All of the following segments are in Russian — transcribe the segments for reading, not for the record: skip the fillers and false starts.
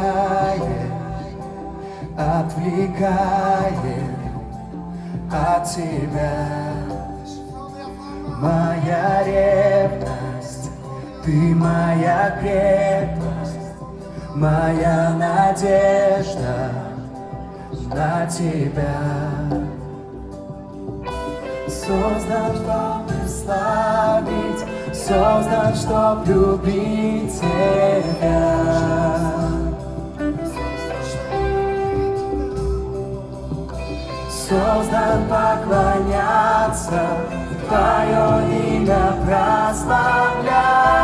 отвлекает от тебя. Моя ревность, ты моя крепость, моя надежда на тебя. Создан, чтобы славить, создан, чтоб любить тебя. Создан поклоняться, Твое имя прославлять.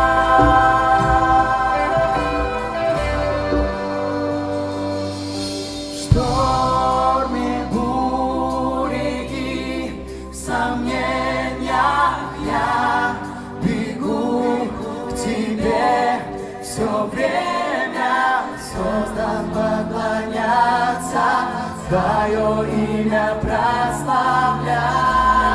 В шторме, буре и сомнениях я бегу к Тебе все время. Создан поклоняться, Твое имя прославлять.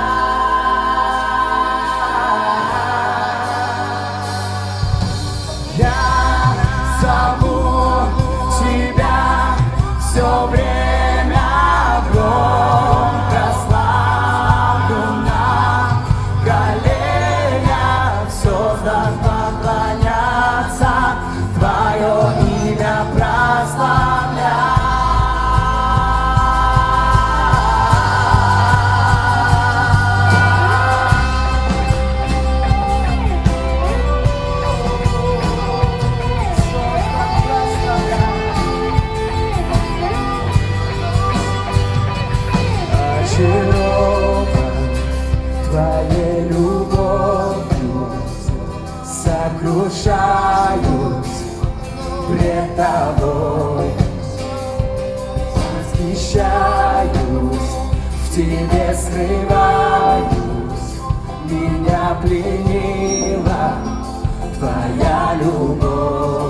Все время громко славлю на коленях, создан поклоняться, Твое имя прославлять. Твоей любовью сокрушаюсь пред Тобой, восхищаюсь, в Тебе скрываюсь, меня пленила Твоя любовь.